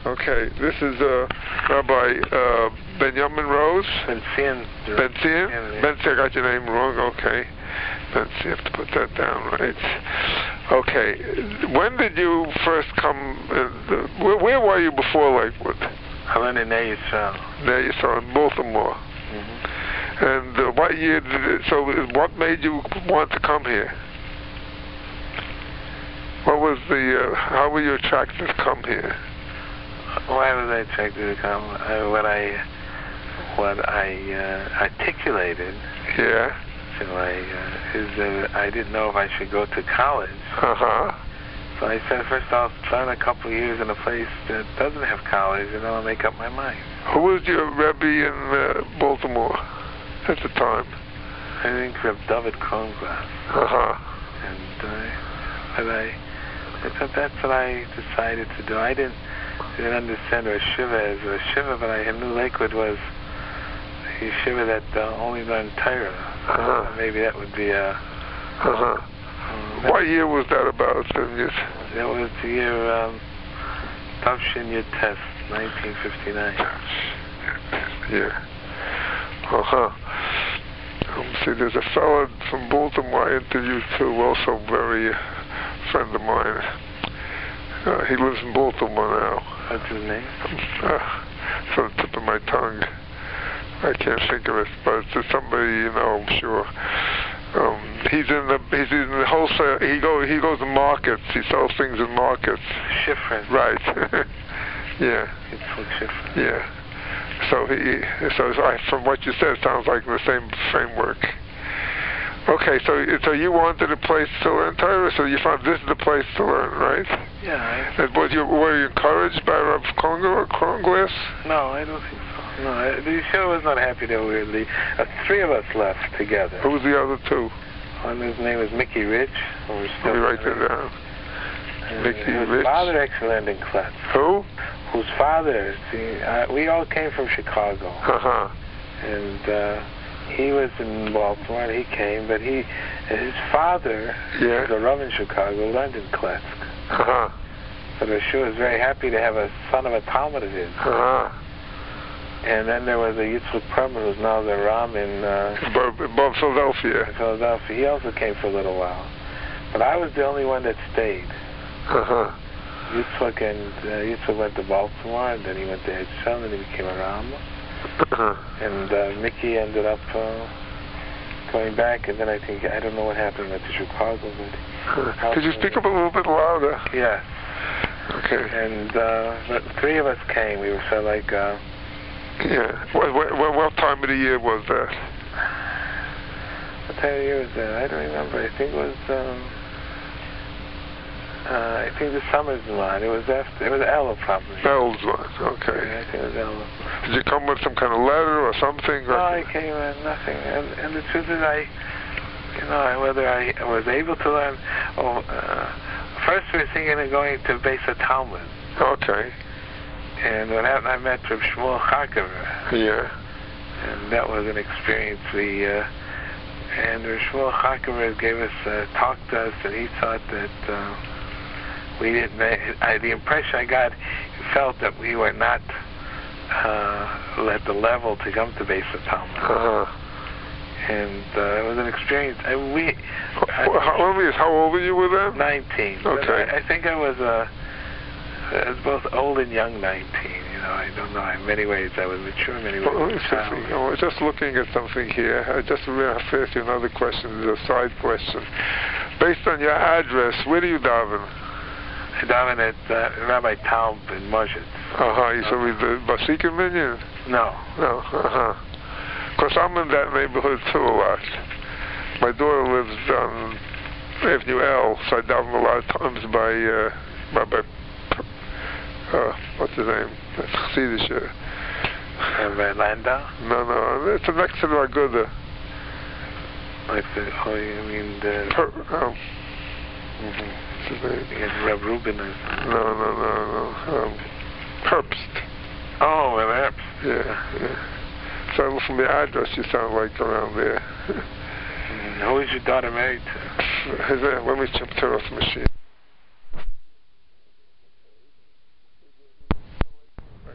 Okay, this is Rabbi Benjamin Rose. Ben-Zion. Ben-Zion? Ben-Zion, I got your name wrong, okay. Ben-Zion, you have to put that down, right? Okay, when did you first come, where were you before Lakewood? I went in Ner Yisrael. Ner Yisrael, in Baltimore. And what year did it, so what made you want to come here? What was the, how were you attracted to come here? Why was I attracted to come? What I articulated. Yeah. So I didn't know if I should go to college. So I said, first I'll spend a couple of years in a place that doesn't have college, and then I'll make up my mind. Who was your Rebbe in Baltimore at the time? I think Reb David Kronglass. And that's what I decided to do. I didn't understand what a shiva is. A shiva, but I knew Lakewood was a shiva that only learned Torah. Maybe that would be a... What year was that about? That was the year Tavshin Yud-Tes, 1959. Yeah. See, there's a fellow from Baltimore I interviewed too, also very friend of mine. He lives in Baltimore now. What's his name? It's on the tip of my tongue. I can't think of it, but it's somebody you know, I'm sure. He's in the wholesale. He goes to markets. He sells things in markets. Schifrin. Right. Yeah. It's called Schifrin. Yeah. So from what you said, it sounds like the same framework. Okay, so you wanted a place to learn Torah, so you found this is the place to learn, right? Yeah. Were you encouraged by Rav Kronglass? No, I don't think so. No, the yeshiva was not happy that we were leaving. Three of us left together. Who was the other two? One, his name was Mickey Rich. Let me write that down. Mickey Rich. His father actually landed in Kletz. Who? Whose father? See, we all came from Chicago. And he was in Baltimore, and he came, but his father, was a Rav in Chicago, learned in Kletz. So the yeshiva was very happy to have a son of a Talmud of his. And then there was a Yitzchak Perman, who's now the Ram in Philadelphia. Philadelphia. He also came for a little while. But I was the only one that stayed. Yitzchak went to Baltimore, and then he went to Edsel, and then he became a Ram. And Mickey ended up going back, and then I don't know what happened, went to Chicago. But could you speak up a little bit louder? Yeah. Okay. And but three of us came. We were so like... yeah. What time of the year was that? What time of the year was that? I don't remember. I think it was... I think the summer's one. It was Elul probably. Elul's one, okay. Yeah, I think it was Elul. Did you come with some kind of letter or something? No, I came with nothing. And the truth is, whether I was able to learn. First we were thinking of going to Beis HaTalmud. Okay. And what happened, I met Reb Shmuel Chakiver. Yeah. And that was an experience. And Reb Shmuel Chakiver gave us, talked to us, and he thought that we didn't the impression I got, he felt that we were not at the level to come to Beis HaTalmud. And it was an experience. How old were you with them? 19. Okay. I think I was both old and young 19. I don't know. In many ways, I was mature. In many ways, I was just looking at something here. I just have to ask you another question. It's a side question. Based on your address, where do you daven? I daven at Rabbi Taub in Moshe. You said with the Basikin Minyan? No. No. Because I'm in that neighborhood too a lot. My daughter lives on Avenue L, so I daven a lot of times by what's his name? Chassidish. Rabbi Landau? No, it's next to the Aguda. Like you mean the... What's his name? Reb Rubin or something? No. Herbst. Oh, Reb Herbst. Yeah. So from the address, you sound like around there. Who is your daughter married to? Let me turn off the machine.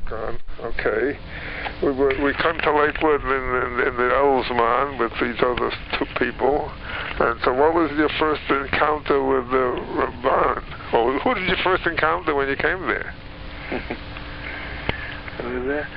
Shotgun. Okay. We come to Lakewood in the Oldsman with these other two people. And so what was your first encounter with the Rabban? Or who did you first encounter when you came there? Who was there?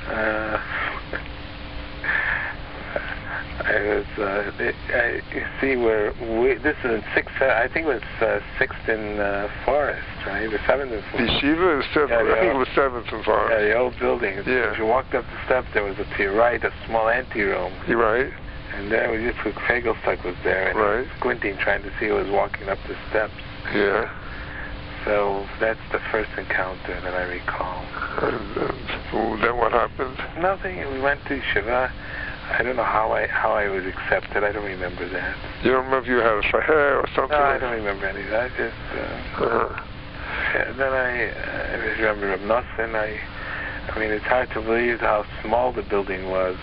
You see, this is in 6th, I think it was 6th in Forest, right? The 7th in Forest. The yeshiva is 7th, I think it was 7th in Forest. Yeah, the old building. Yeah. As you walked up the steps, there was to your right a small anteroom. You're right. And there was just Fagelstuck was there, and right. he was squinting, trying to see who was walking up the steps. Yeah. So that's the first encounter that I recall. And then what happened? Nothing. We went to Shiva. I don't know how I was accepted. I don't remember that. You don't remember if you had a shahar or something? No, I don't remember any of that. I just... then I remember Reb Nosson. I mean, it's hard to believe how small the building was.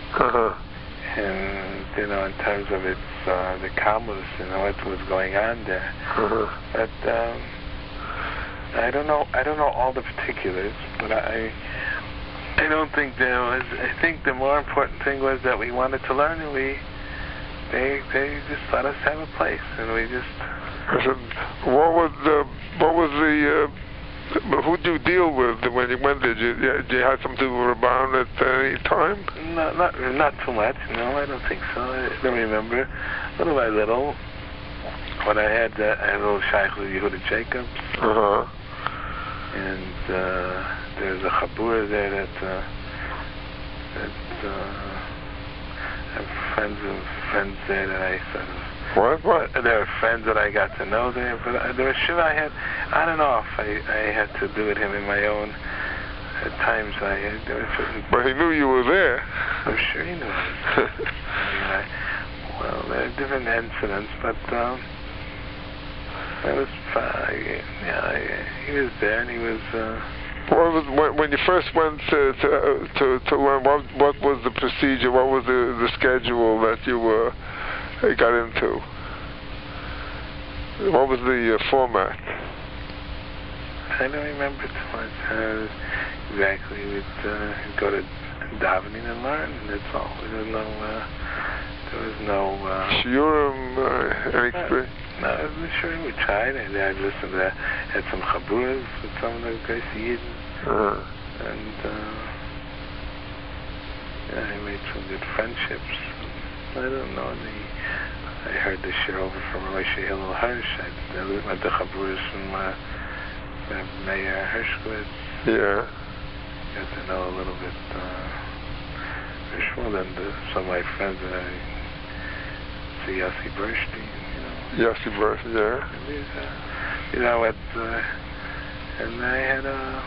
And, you know, in terms of its, the campus, you know, what was going on there. But, I don't know all the particulars, but I don't think there was. I think the more important thing was that we wanted to learn, and they just let us have a place, and we just. What was the who did you deal with when you went there? Did you have something to do with Rabban at any time? No, not too much. No, I don't think so. I don't remember. Little by little, when I had a little shaykh with Yehuda Jacobs. And there's a chabur there that have friends there that I sort of... What? There are friends that I got to know there, but there was shiva I had on and off. I had to do with him in my own... At times there were certain... But he knew you were there. I'm sure he knew. Well, there are different incidents, but... It was fine. Yeah, he was there, and he was. When you first went to learn, what was the procedure? What was the schedule that you got into? What was the format? I don't remember too much exactly. We'd go to davening and learn, and that's all. There was no shiurim, anything. No, I'm sure we tried, and I listened to that. Had some chaburas with some of the guys Yidden. And I made some good friendships. I don't know, I heard the shir over from Moshe Hillel Hirsch. I went to chaburas from Meir Hershkowitz. Yeah. Got to know a little bit Hirschwell, and some of my friends that I see Yossi Bernstein. Yossi Bernstein, yeah. You know what? And I had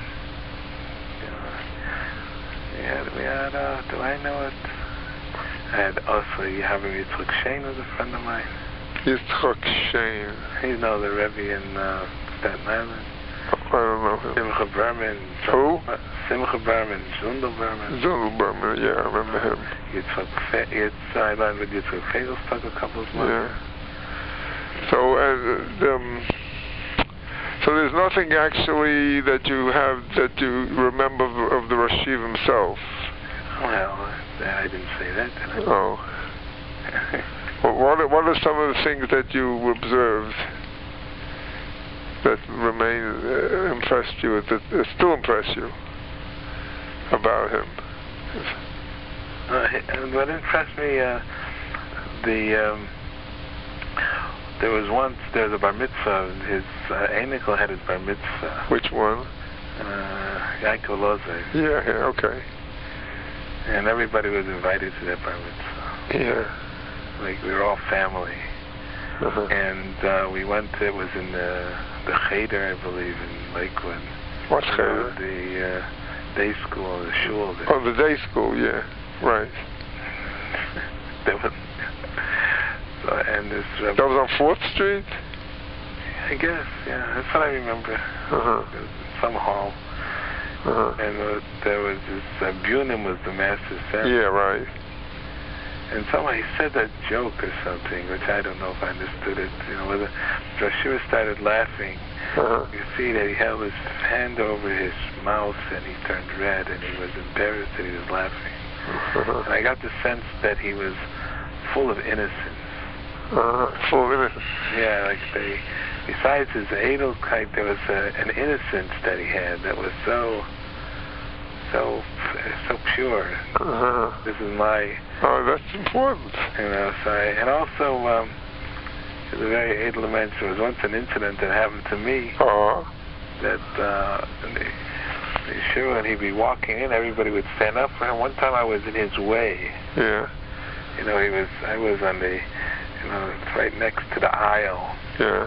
we had do I know it? I had also Yahavim Yitzchak Shein was a friend of mine. Yitzchak Shein. You know the Rebbe in Staten Island. I don't know him. Simcha Berman. Who? Simcha Berman. Zundel Berman. Zundel Berman, yeah, I remember him. I learned with Yitzchak Fagelstuck a couple of months. Yeah. So there's nothing actually that you remember of the Rashiv himself. Well, I didn't say that, did I? Oh. Well, what are some of the things that you observed that impressed you, that still impress you about him? What impressed me, there was a bar mitzvah. His Einikl had his bar mitzvah. Which one? Yaakov Lozer. Yeah, okay. And everybody was invited to that bar mitzvah. Yeah. Like, we were all family. And we went, it was in the Cheder, I believe, in Lakewood. What's Cheder? The day school, the shul there. Oh, the day school, yeah. Right. That was on 4th Street? I guess, yeah. That's what I remember. Some hall. And there was this, Bunim was the master ceremony. Yeah, right. And somebody said that joke or something, which I don't know if I understood it. You know, whether Joshua started laughing. You see that he held his hand over his mouth and he turned red and he was embarrassed that he was laughing. And I got the sense that he was full of innocence. Full of innocence. Yeah, like besides his Edelkeit, there was an innocence that he had that was so pure. This is my... Oh, that's important. You know, so and also, it's a very Edel mensch. There was once an incident that happened to me that sure, when he'd be walking in, everybody would stand up for him. One time I was in his way. Yeah. You know, I was on the, you know, right next to the aisle. Yeah.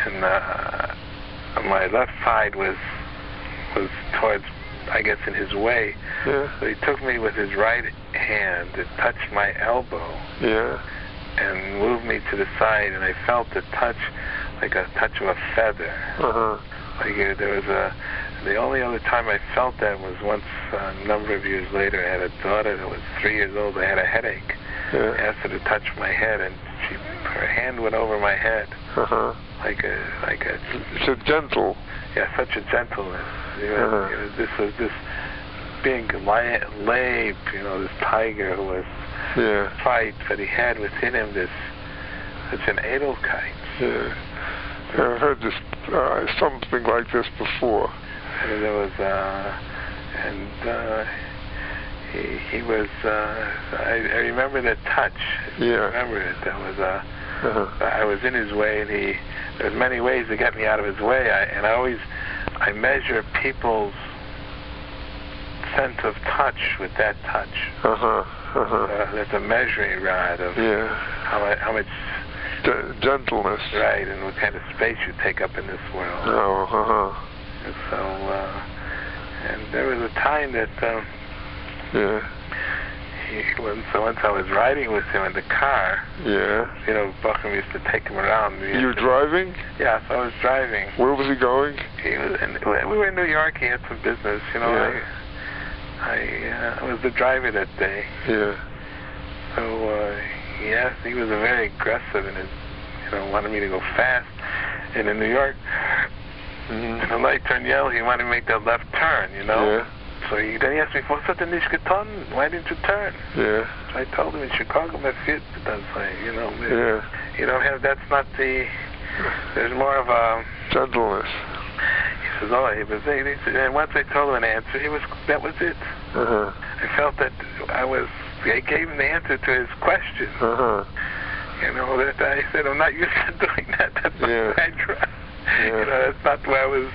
And my left side was towards, I guess, in his way. Yeah. So he took me with his right hand and touched my elbow. Yeah. And moved me to the side, and I felt the touch, like a touch of a feather. Like there was the only other time I felt that was once a number of years later. I had a daughter that was 3 years old. I had a headache. Yeah. I asked her to touch my head, and her hand went over my head. Like a. So gentle. Yeah, such a gentleness. You know, this was this big labe, you know, this tiger who was fight, but he had within him this such an Edelkeit. Yeah. I've heard this something like this before. And there was he was I remember that touch. Yeah. I remember it. That was I was in his way, and there's many ways to get me out of his way. I measure people's sense of touch with that touch. That's a measuring rod of how much gentleness. Right, and what kind of space you take up in this world. And so, and there was a time that once I was riding with him in the car. Yeah. You know, Bachram used to take him around. You were driving? Yeah, so I was driving. Where was he going? We were in New York. He had some business, you know. Yeah. I was the driver that day. Yeah. So he was very aggressive in his, you know, wanted me to go fast. And in New York, in the light turned yellow, he wanted to make that left turn, you know. Yeah. So then he asked me, "What's that nicht getan? Why didn't you turn?" Yeah. So I told him in Chicago, my feet doesn't say, you know. Yeah. You don't have. That's not the. There's more of a gentleness. He says, "Oh, he was." And once I told him an answer, that was it. I felt that I gave him the answer to his question. You know, that I said, "I'm not used to doing that. That's not what I drive." You know, that's not where I was.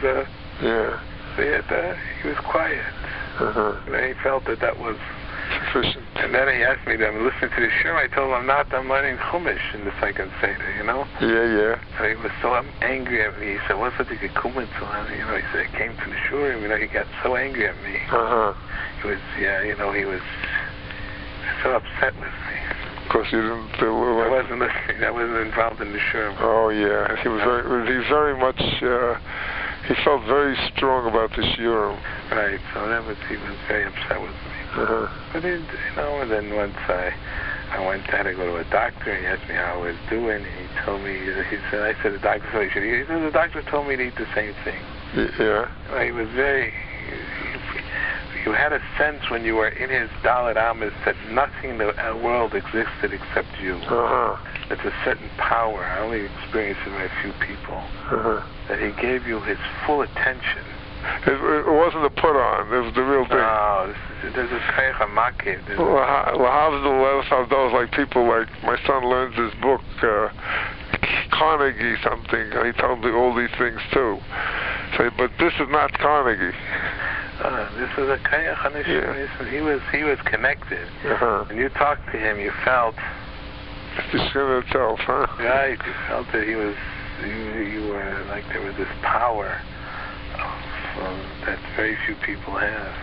So he was quiet. And he felt that was sufficient. And then he asked me to listen to the shiur. I told him I'm not. I'm learning Chumash in the second Seder, you know? Yeah. So he was so angry at me. He said, "What's that you get kumen to?" You know, he said, "I came to the shiur." You know, he got so angry at me. He was, you know, he was so upset with me. Of course, you didn't. I wasn't listening. I wasn't involved in the shiur. Oh yeah, he was very much. He felt very strong about the shiur. Right. So he was very upset with me. But you know, and then once I had to go to a doctor. He asked me how I was doing. He told me. I said the doctor told me you should eat. He said the doctor told me to eat the same thing. Yeah. He was very. You had a sense when you were in his Dalet Amos that nothing in the world existed except you. It's a certain power. I only experienced it by a few people. That he gave you his full attention. It wasn't a put on. It was the real thing. No, there's a Kayach HaMakir. Those like people like my son learns his book, Carnegie something. He told me all these things too. But this is not Carnegie. This was a Kayach HaNishim. He was connected. When you talked to him, you felt the skin itself, huh? Right. You felt that he was. You were like there was this power that very few people have.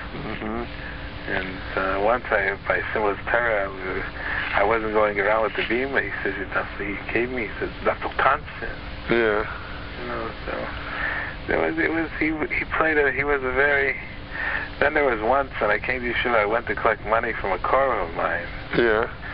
And once by Simlas Torah, I wasn't going around with the bima. He says he gave me. He says that's so constant. Yeah. You know, so he played it. He was a very. Then there was once when I came to Yeshiva, I went to collect money from a korah of mine. Yeah.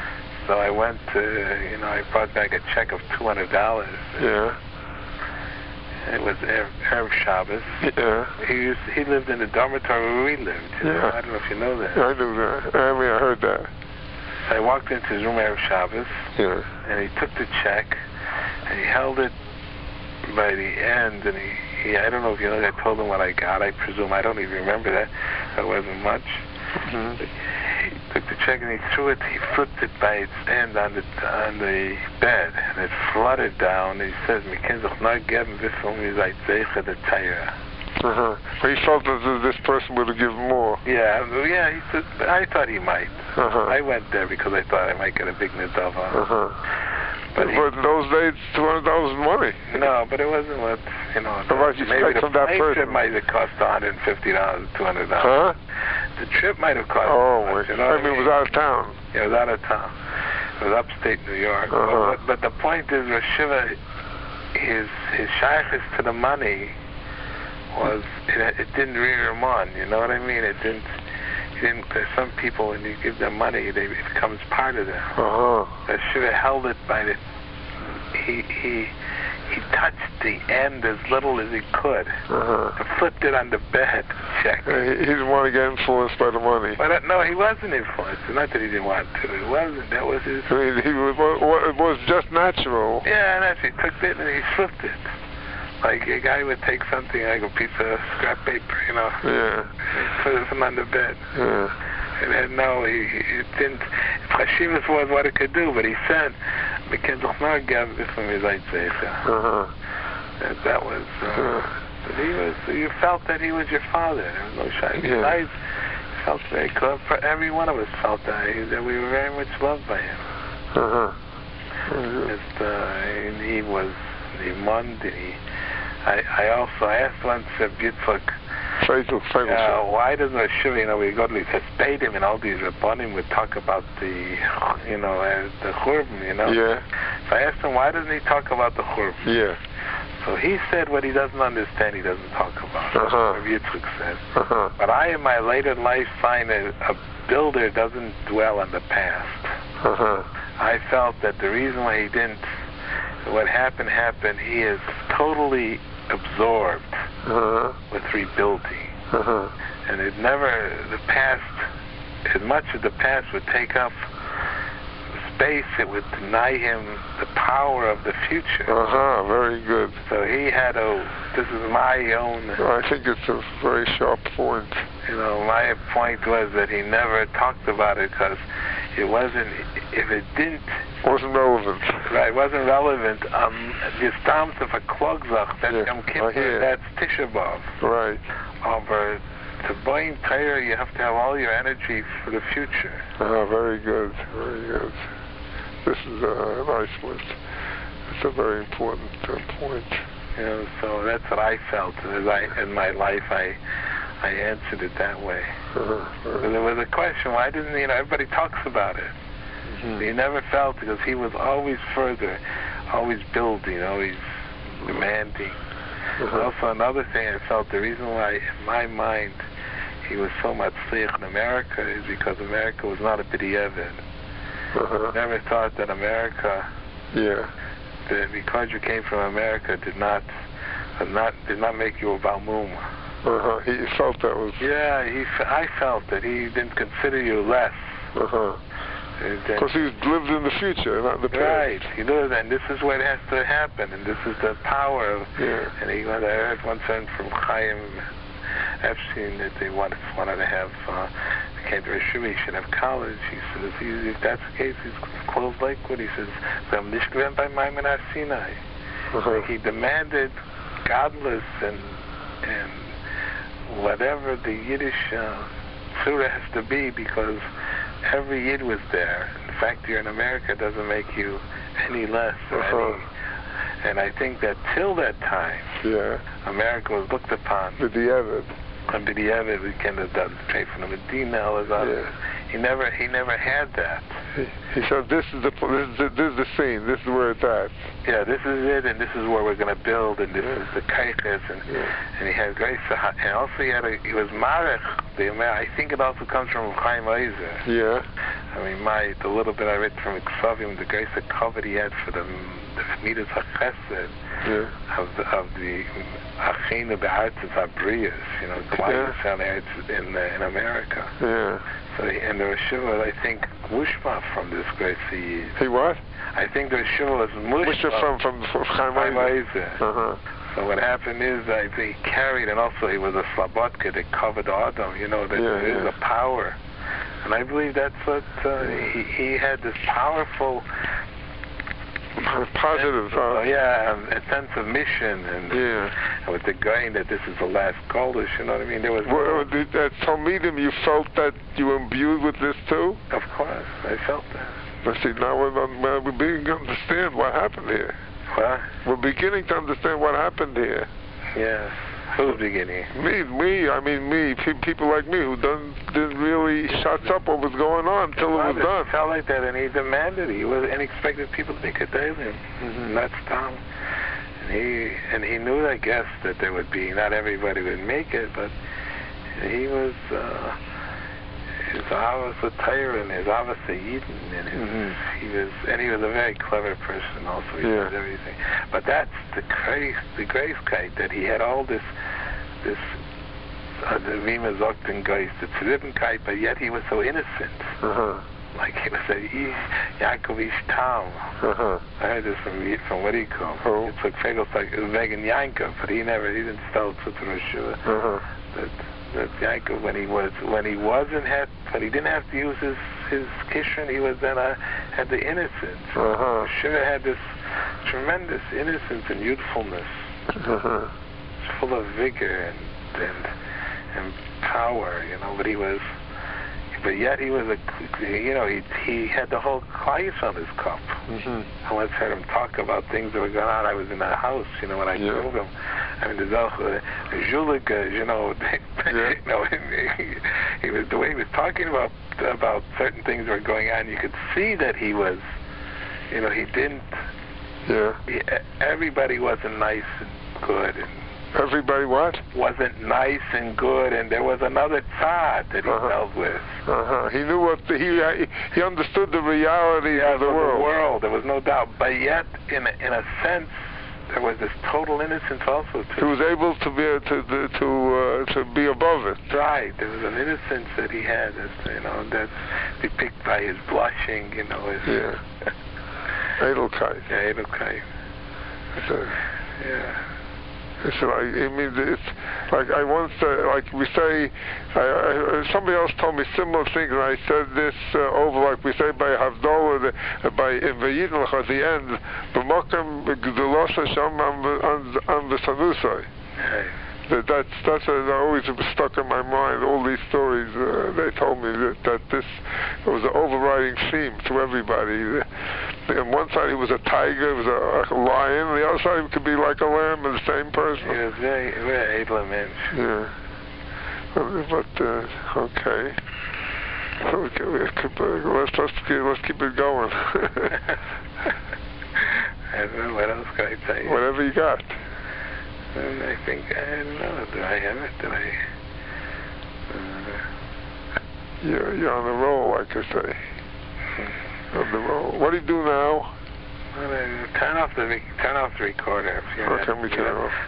So I went to, I brought back a check of $200. Yeah. It was Erev Shabbos. Yeah. He lived in the dormitory where we lived. Yeah. I don't know if you know that. I knew that. I heard that. So I walked into his room Erev Shabbos. Yeah. And he took the check and he held it by the end, and he I don't know if you know that I told him what I got. I presume I don't even remember that. That wasn't much. Mm-hmm. He took the check and he threw it. He flipped it by its end on the bed, and it fluttered down. And he says, "Me ken doch not geben wissen wie seit Zeichen der Teira." He felt that this person would have given more. Yeah. He said, I thought he might. I went there because I thought I might get a big nedava. But in those days, $200 was money. No, but it wasn't what, maybe the trip might have cost $150, $200. Huh? The trip might have cost much, it was out of town. Yeah, it was out of town. It was upstate New York. But the point is, Rosh Shiva, his shaykhis to the money was, it didn't rear him on, you know what I mean? There's some people, when you give them money, it becomes part of them. Rosh Shiva held it by the, he touched the end as little as he could, and flipped it on the bed. Check. He didn't want to get influenced by the money. But no, he wasn't influenced. Not that he didn't want to. It wasn't. That was his. I mean, it was just natural. Yeah, and he took it and he flipped it. Like a guy would take something like a piece of scrap paper, Yeah. Put it on the bed. Yeah. And then, no, he didn't. Chashivas was what it could do, but he said, "We can doch not give this from his That was. But you felt that he was your father. There was no shy. Besides, felt very close. Every one of us felt that we were very much loved by him. And he was the Mund, and I also asked once Yitzchak, why doesn't Rosh Shiva, we go to the Hespedim and all these Rabbanim would talk about the Churban, Yeah. So I asked him, why doesn't he talk about the Churban? Yeah. So he said what he doesn't understand, he doesn't talk about. That's what Yitzchak said. But I, in my later life, find that a builder doesn't dwell on the past. I felt that the reason why he didn't, what happened, he is totally absorbed with rebuilding. And it never, the past, as much as the past would take up space, it would deny him the power of the future. Very good. So he had this is my own... I think it's a very sharp point. My point was that he never talked about it because it wasn't, if it didn't... wasn't relevant. Right, it wasn't relevant. The stamps of a klogzach, that's Yom Kippur, that's Tisha B'Av. Right. Over to buying Torah, you have to have all your energy for the future. Very good, very good. This is a nice list. It's a very important point. So that's what I felt. In my life, I answered it that way. So there was a question, why didn't, everybody talks about it. He never felt, because he was always further, always building, always demanding. Also, another thing I felt, the reason why, in my mind, he was so much sliach in America is because America was not a b'diavad. Never thought that America, that because you came from America, did not make you a Balmuma. He felt that was... Yeah, I felt that he didn't consider you less. Because he lived in the future, not the past. Right, he lived, and this is what has to happen, and this is the power of... And I heard one sentence from Chaim Epstein that they wanted to have... They came to Rosh Shiva, he should have college. He says, if that's the case, he's closed Lakewood. He says, I'm nicht gewinnt by Maimon Sinai. Like he demanded godless and whatever the Yiddish surah has to be, because every Yid was there. The fact you're in America doesn't make you any less or any. And I think that till that time, America was looked upon. And b'diavad, we can have done straight from the Medina, all his others. He never had that. He said, this is the scene, this is where it's at. Yeah, this is it, and this is where we're going to build, and this is the kaiches, and he had great, and also he was marech. I think it also comes from Chaim Ozer. I mean, the little bit I read from Ksavim, the grace of covet he had for the Midas HaChesed of the Achinu Be'artzes Habriyas, you know, in America. Yeah. So and the Rishiva, I think, Mushma from this grace he what? I think the Rishiva was Mushma from Chaim Oizer. So what happened is I think he carried, and also he was a Slabotka that covered Adam, you know, that there is a power. And I believe that's what he had, this powerful positive a sense of mission, and with the grain that this is the last Kodesh, you know what I mean? There was at Talmidim you felt that you were imbued with this too? Of course, I felt that. But see, now we're beginning to understand what happened here. What? We're beginning to understand what happened here. Yes. Who's beginning? Me. People like me who didn't really shut up what was going on until it was done. It felt like that, and he demanded it. And expected people to make a daily. That's Tom. And he knew, I guess, that there would be, not everybody would make it, but he was, his Avos L'Torah and his Avos Yidin, and he was a very clever person also. He did everything. But that's the grace that he had all this the Vima Zokten Geist, the Tzidibbenkeit, but yet he was so innocent. Like he was a Yankovish Tam. I heard this from what he called. It's like Fagel like Vegan Yankov, but he didn't spell Tzitz Roshua. That Yankov, when he wasn't but he didn't have to use his kishrin, he was then had the innocence. Shiva had this tremendous innocence and youthfulness. It's full of vigor and power, you know. But yet he was he had the whole Klais on his cup. I once heard him talk about things that were going on. I was in a house, you know, when I knew him. I mean, the Zulika, you know, he was, the way he was talking about certain things that were going on, you could see that he was, you know, he didn't. Everybody wasn't nice and good, and everybody what? Wasn't nice and good, and there was another tzad that he dealt with. He knew he understood the reality of the world. There was no doubt, but yet, in a sense, there was this total innocence also. He was able to be above it. Right. There was an innocence that he had, that's depicted by his blushing, you know. Edelkeit. Edelkeit. It's like I once, like we say, somebody else told me similar things, and I said this over, like we say by Havdalah, in Vayidnach at the end, B'mokam G'dulos Hashem Am V'Sanusai. That's always stuck in my mind. All these stories, they told me that this was an overriding theme to everybody. On one side he was a tiger, he was like a lion. On the other side he could be like a lamb, the same person. He was very, very able man. But okay. Let's keep it going. I don't know, what else can I tell you? Whatever you got. I think, I don't know, do I have it? You're on the roll, like I say. On the roll. What do you do now? Turn off the recorder. Okay, we turn it off.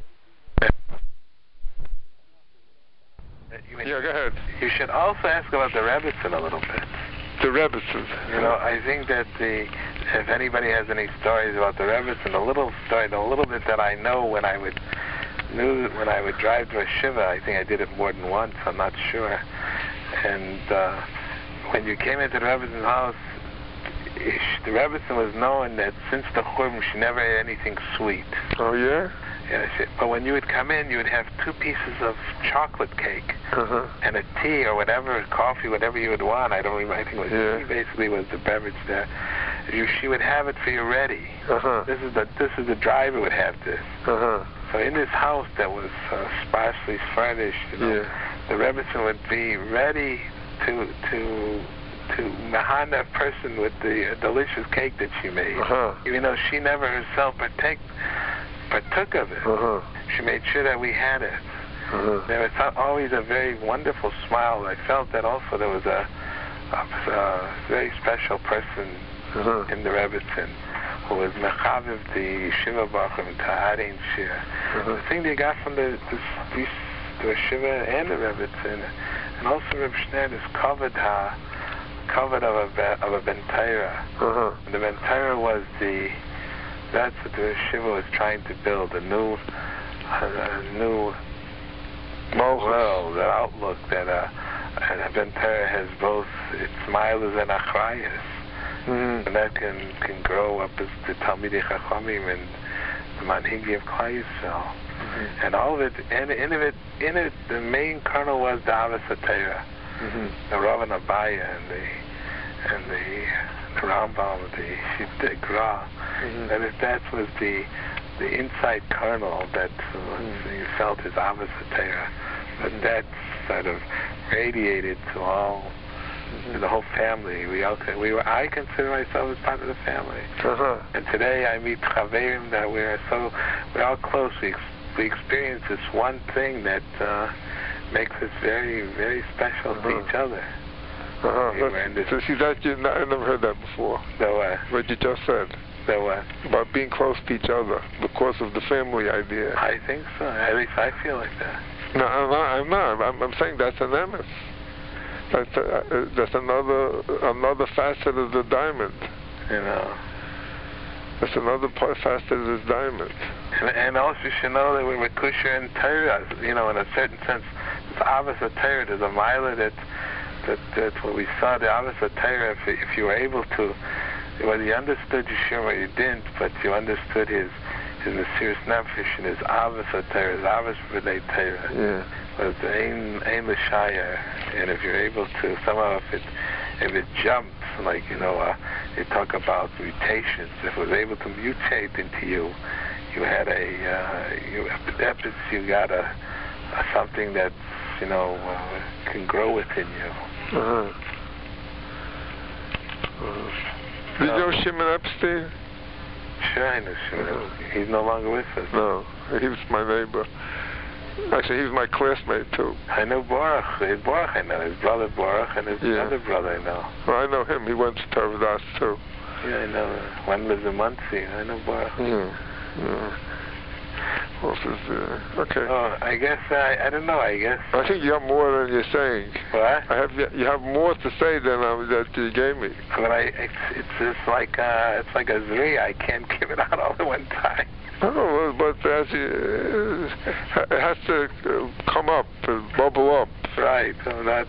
Go ahead. You should also ask about the Rebbetzin a little bit. The Rebbetzin. You know, I think that if anybody has any stories about the Rebbetzin, the little bit that I know when I would drive to a shiva, I think I did it more than once, I'm not sure. And when you came into the Rebbetzin house, the Rebbetzin was known that since the Churban, she never ate anything sweet. Oh, yeah? Yes, but when you would come in, you would have 2 pieces of chocolate cake and a tea or whatever, coffee, whatever you would want. I think it was tea basically was the beverage there. She would have it for you ready. This is the driver would have this. So in this house that was sparsely furnished, the Rebbetzin would be ready to mahan that person with the delicious cake that she made, even though she never herself partook of it. She made sure that we had it. There was always a very wonderful smile. I felt that also there was a a very special person in the Rebbetzin, who was mechaviv the Yeshiva Bachrim to Arin Shir. The thing they got from the Yeshiva and the Rebbetzin, and also Reb Shner, is covered of a Bentayra. The Bentayra was that's what the Yeshiva was trying to build, a new world, an outlook that a Bentayra has both its milas and achrayas. And that can grow up as the Talmidei Chachamim and the Manhigi of Klal Yisrael. And all of it, and in it, the main kernel was the Avos HaTorah, the Rav and Abaya and the Rambam, the Gra. That was the inside kernel that you felt is Avos HaTorah, but that sort of radiated to all. The whole family. I consider myself as part of the family. And today I meet chaverim that we're all close. We experience this one thing that makes us very, very special to each other. So see that I never heard that before. What you just said. About being close to each other because of the family idea. I think so. At least I feel like that. No, I'm not. I'm saying that's an emes. That's another facet of the diamond. That's another facet of this diamond. And also you should know that we're kosher in Torah. In a certain sense, it's Avos HaTorah. There's a mila that's what we saw. The Avos HaTorah. If you were able to, whether you understood Yeshua or you didn't, but you understood his Mesiras Nefesh and his Avos HaTorah, his Avos B'nai Torah. Was the Ein L'Shayar, and if you're able to somehow, if it jumps, like you talk about mutations, if it was able to mutate into you, you had you got a something that can grow within you. Did you know Shimon Epstein? Sure, I know Shimon Epstein. He's no longer with us. No, he was my neighbor. Actually, he was my classmate, too. I know Baruch. Baruch I know. His brother Baruch and his other brother I know. Well, I know him. He went to Tarvadas, too. Yeah, I know. One lives in Muncie. I know Baruch. Okay. Oh, I guess, I don't know, I guess. I think you have more than you're saying. What? You have more to say than that you gave me. But it's just like a zri. I can't give it out all at one time. Oh, but it has to come up, bubble up. Right, so that,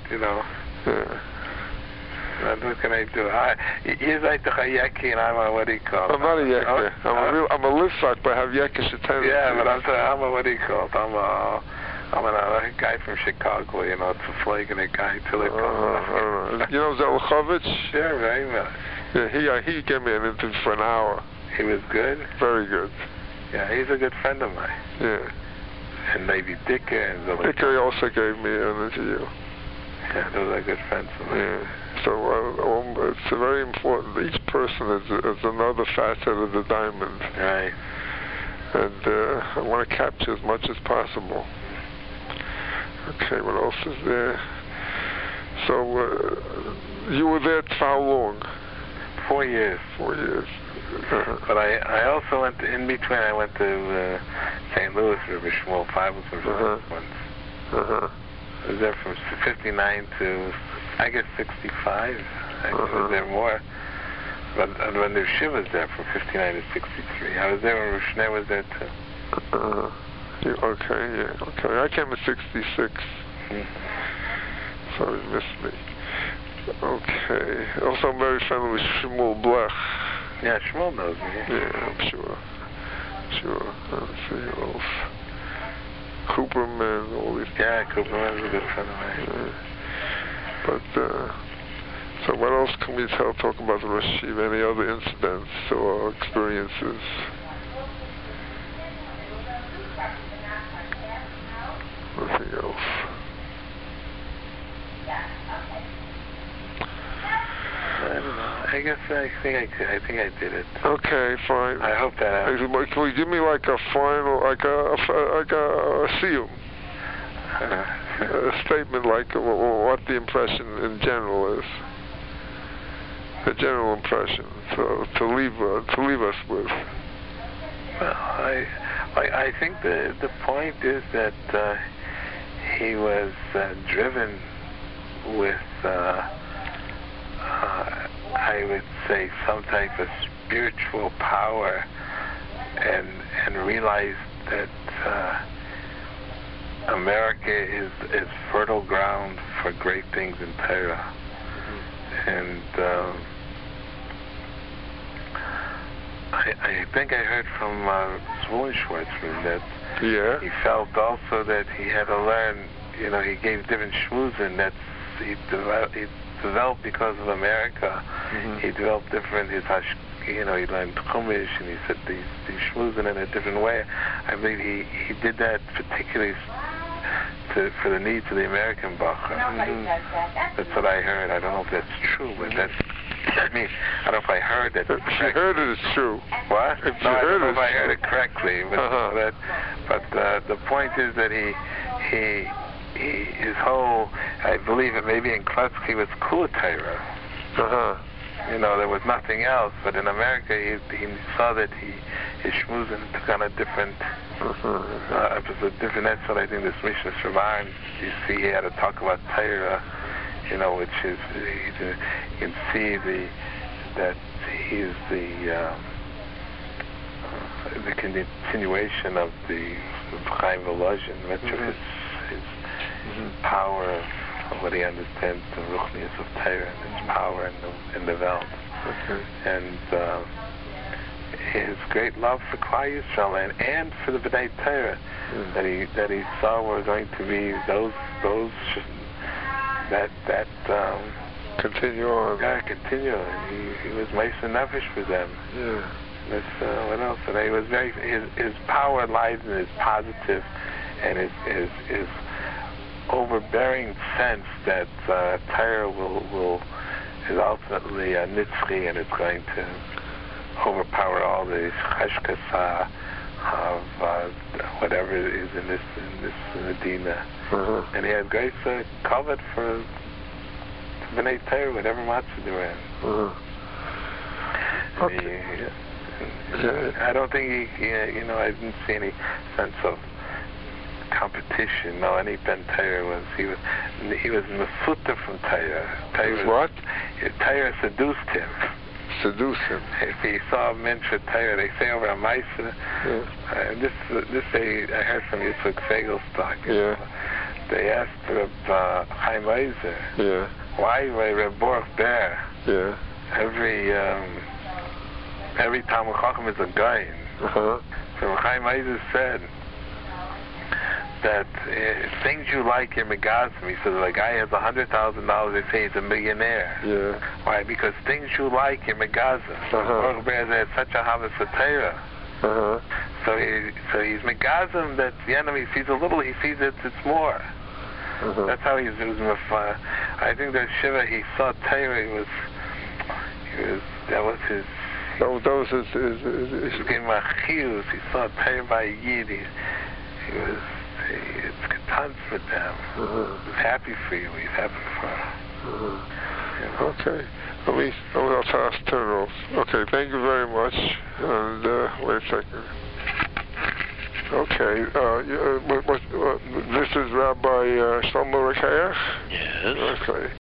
what can I do? You're like the yeki and I'm a, what do you call it? I'm not a yeki. I'm a litzak, but I have yekish tendencies. Yeah, but I'm a, what do you call it? I'm a guy from Chicago, it's a flagrant guy till it comes. You know Zelachovich? Sure, very much. Yeah, he gave me an interview for an hour. He was good? Very good. Yeah, he's a good friend of mine. Yeah. And maybe Dicker and Dicker also gave me an interview. Yeah, those are good friends of mine. Yeah. So it's very important. Each person is another facet of the diamond. Right. And I want to capture as much as possible. Okay, what else is there? So you were there how long? 4 years. 4 years. But I also went in between. I went to St. Louis for Shmuel Five was the first ones. I was there from 59 to I guess 65. I was there more. But when the Shiva was there from 59 to 63, I was there when Rushne was there too. Okay. I came in 66. So you missed me. Okay. Also, I'm very friendly with Shmuel Blech. Yeah, Shmuel knows me. Yeah, I'm sure. Let's see who else. Cooperman, all these. Yeah, Cooperman's a good friend of mine. But, so what else can we talk about the Rosh Yeshiva? Any other incidents or experiences? Nothing else. I don't know. I think I did it. Okay, fine. I hope that happened. Can you give me like a final, like a siyum? A statement like what the impression in general is. a general impression to leave us with? Well, I think the point is that he was driven with, I would say, some type of spiritual power, and realized that America is fertile ground for great things in Torah. And I think I heard from Zvulun Schwartzman that he felt also that he had to learn, he gave different shmuzin that he developed because of America. He developed different, he learned Chumash, and he said these shmuzin in a different way. I believe he did that particularly for the needs of the American Bacha. That's what I heard. I don't know if that's true, but I don't know if I heard that. If you heard it, it's true. What? If no, you I don't know if I true. heard it correctly. But, the point is that his whole, I believe it maybe in Klutzky was Kula Torah. There was nothing else. But in America, he saw that his shmuzin took on a different, that's what I think this Mishnah Shemar, you see he had to talk about Torah, which is, you can see that he's the continuation of the Chaim Volozhin, which of his power of what he understands, the ruchnius of Torah and its power in the Welt. And his great love for Klal Yisrael and for the B'nai Torah that he saw were going to be those that continue on. Continue. And he was Meiser Nefesh for them. That's what else? And he was his power lies in his positive and his overbearing sense that Torah is ultimately nitzchi, and it's going to overpower all the cheshkasa of whatever is in this Medina. And he had great covet for B'nai Torah, whatever matzah they were in. I don't think he I didn't see any sense of competition. No, any Ben Torah he was mefuta from Torah. What? Torah seduced him. Seduced him. If he saw a mensch for Torah, they say over a Maisa. This I heard from Yitzhak Segelstock. They asked Chaim Ozer. Why Reb Baruch Ber? Every Talmud Chacham is a Gaon. So Chaim Ozer said that things you like in Megazim, he says, if a guy has $100,000, they say he's a millionaire. Why? Because things you like in Megazim. Baruch Ber has such a havas for Torah. So he's Megazim that the enemy sees a little, he sees it's more. That's how he was I think that Shiva, he saw Torah, that was his. That was his. He saw Torah by Yid. It's katans for them. He's happy for you. He's happy for her. Okay. I'll turn it off. Okay, thank you very much. And wait a second. Okay. This is Rabbi Shlomo Rekayach? Yes. Okay.